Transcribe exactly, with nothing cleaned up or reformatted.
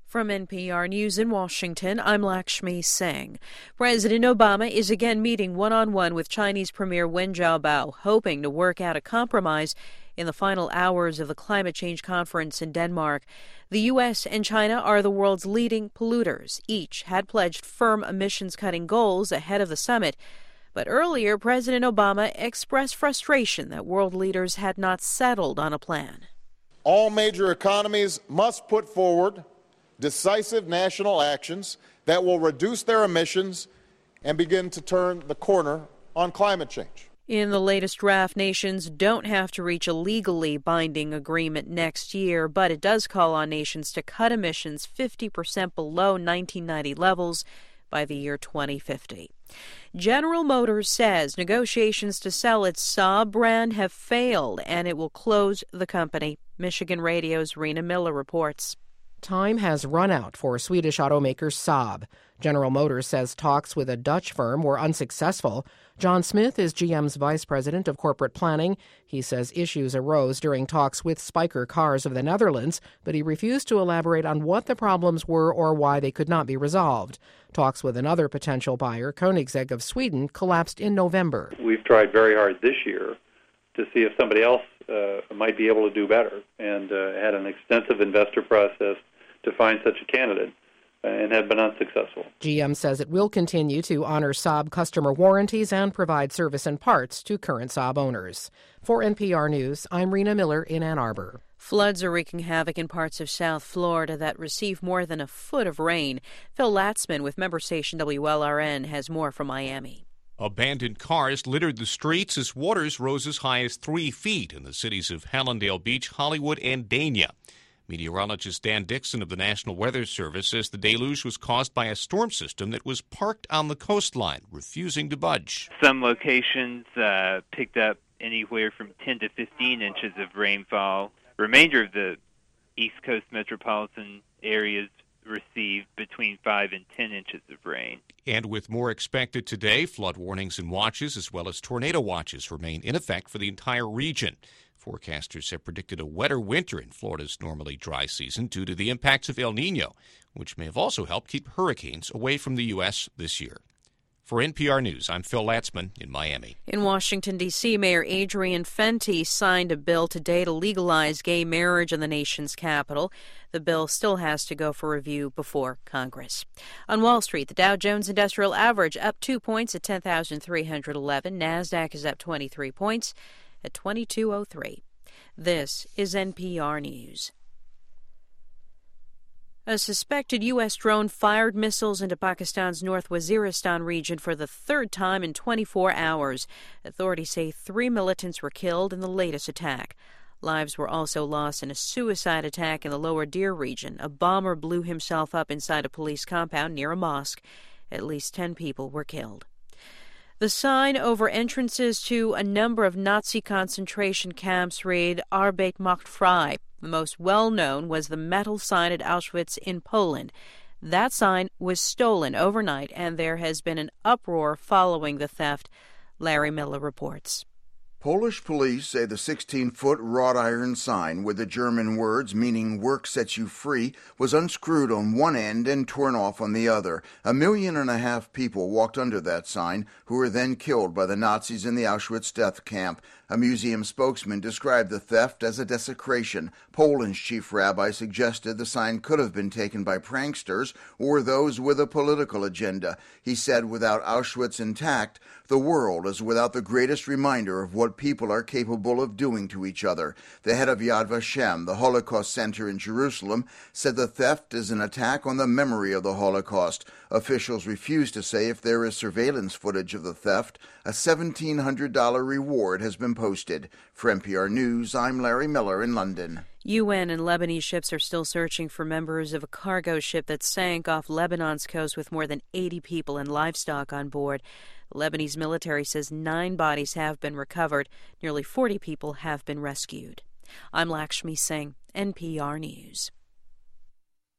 From N P R News in Washington, I'm Lakshmi Singh. President Obama is again meeting one-on-one with Chinese Premier Wen Jiabao, hoping to work out a compromise in the final hours of the climate change conference in Denmark. The U S and China are the world's leading polluters. Each had pledged firm emissions-cutting goals ahead of the summit. But earlier, President Obama expressed frustration that world leaders had not settled on a plan. All major economies must put forward decisive national actions that will reduce their emissions and begin to turn the corner on climate change. In the latest draft, nations don't have to reach a legally binding agreement next year, but it does call on nations to cut emissions fifty percent below nineteen ninety levels by the year twenty fifty. General Motors says negotiations to sell its Saab brand have failed and it will close the company. Michigan Radio's Rena Miller reports. Time has run out for Swedish automaker Saab. General Motors says talks with a Dutch firm were unsuccessful. John Smith is G M's vice president of corporate planning. He says issues arose during talks with Spyker Cars of the Netherlands, but he refused to elaborate on what the problems were or why they could not be resolved. Talks with another potential buyer, Koenigsegg of Sweden, collapsed in November. We've tried very hard this year to see if somebody else uh, might be able to do better, and uh, had an extensive investor process to find such a candidate, and have been unsuccessful. G M says it will continue to honor Saab customer warranties and provide service and parts to current Saab owners. For N P R News, I'm Rena Miller in Ann Arbor. Floods are wreaking havoc in parts of South Florida that receive more than a foot of rain. Phil Latzman with member station W L R N has more from Miami. Abandoned cars littered the streets as waters rose as high as three feet in the cities of Hallandale Beach, Hollywood, and Dania. Meteorologist Dan Dixon of the National Weather Service says the deluge was caused by a storm system that was parked on the coastline, refusing to budge. Some locations uh, picked up anywhere from ten to fifteen inches of rainfall. Remainder of the East Coast metropolitan areas received between five and ten inches of rain. And with more expected today, flood warnings and watches as well as tornado watches remain in effect for the entire region. Forecasters have predicted a wetter winter in Florida's normally dry season due to the impacts of El Nino, which may have also helped keep hurricanes away from the U S this year. For N P R News, I'm Phil Latzman in Miami. In Washington, D C, Mayor Adrian Fenty signed a bill today to legalize gay marriage in the nation's capital. The bill still has to go for review before Congress. On Wall Street, the Dow Jones Industrial Average up two points at ten thousand three hundred eleven. NASDAQ is up twenty-three points at twenty-two oh three. This is N P R News. A suspected U S drone fired missiles into Pakistan's North Waziristan region for the third time in twenty-four hours. Authorities say three militants were killed in the latest attack. Lives were also lost in a suicide attack in the Lower Deir region. A bomber blew himself up inside a police compound near a mosque. At least ten people were killed. The sign over entrances to a number of Nazi concentration camps read Arbeit macht frei. The most well-known was the metal sign at Auschwitz in Poland. That sign was stolen overnight, and there has been an uproar following the theft. Larry Miller reports. Polish police say the sixteen-foot wrought iron sign with the German words meaning work sets you free was unscrewed on one end and torn off on the other. A million and a half people walked under that sign, who were then killed by the Nazis in the Auschwitz death camp. A museum spokesman described the theft as a desecration. Poland's chief rabbi suggested the sign could have been taken by pranksters or those with a political agenda. He said, without Auschwitz intact, the world is without the greatest reminder of what people are capable of doing to each other. The head of Yad Vashem, the Holocaust Center in Jerusalem, said the theft is an attack on the memory of the Holocaust. Officials refuse to say if there is surveillance footage of the theft. A seventeen hundred dollars reward has been posted. For N P R News, I'm Larry Miller in London. U N and Lebanese ships are still searching for members of a cargo ship that sank off Lebanon's coast with more than eighty people and livestock on board. The Lebanese military says nine bodies have been recovered. Nearly forty people have been rescued. I'm Lakshmi Singh, N P R News.